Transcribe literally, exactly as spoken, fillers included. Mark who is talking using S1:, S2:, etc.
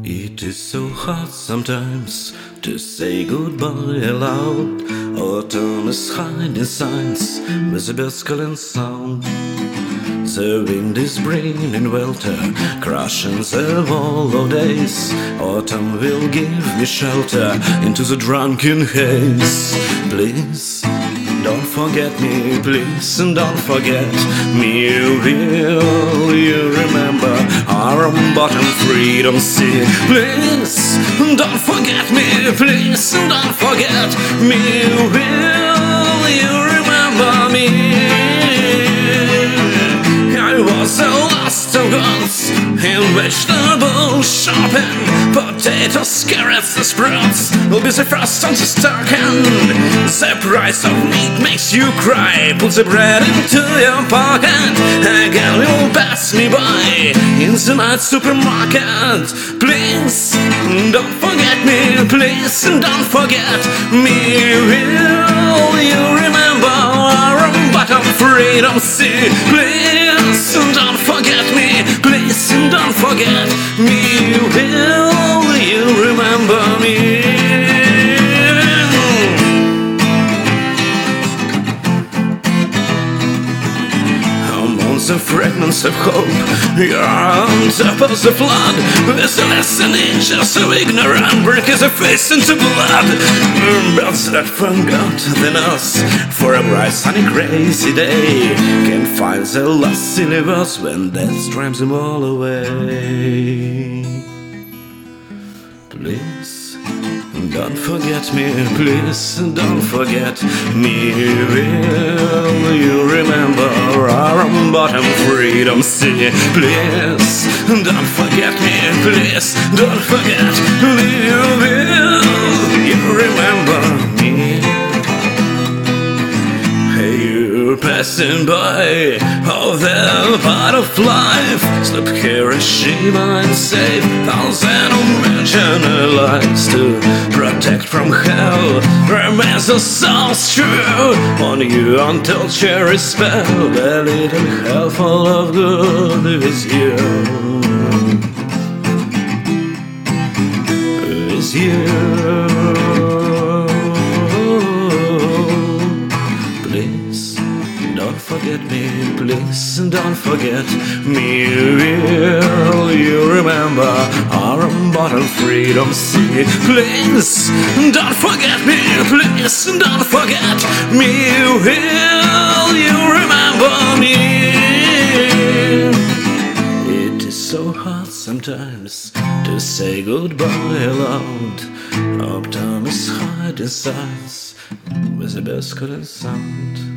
S1: It is so hard sometimes to say goodbye aloud. Autumn is hiding signs with a birds calling sound. The wind is bringing welter, crushing the wall of days. Autumn will give me shelter into the drunken haze. Please don't forget me, please, and don't forget me. Will you remember our bottom freedom sea? Please don't forget me, please, and don't forget me. Will you remember me? I was the last of guns in vegetable shopping. Potatoes, carrots, and sprouts will be the first on the stock, and the price of meat makes you cry. Put the bread into your pocket, a girl will pass me by in the night supermarket. Please don't forget me, please don't forget me. Will you remember our bottom freedom sea? Please don't forget me, please don't forget me. Will you remember me? The fragments of hope, you're on top of the flood. There's a lesson in just so ignorant, breaking the face into blood. Birds that forgot the us for a bright sunny crazy day can find the lost universe when death drives them all away. Please don't forget me, please don't forget me. Will you remember our bottom freedom sea? Please don't forget me, please don't forget me. Will you remember me? You're passing by, oh, the part of life. Slip Hiroshima and save thousand imaginary lives to protect from hell. Remains the soul's true on you until cherries spell. A little hell full of good is you, is you. Don't forget me, please don't forget me. Will you remember our bottom freedom sea? Please don't forget me, please don't forget me. Will you remember me? It is so hard sometimes to say goodbye aloud. Autumn is hiding signs with a birds calling sound.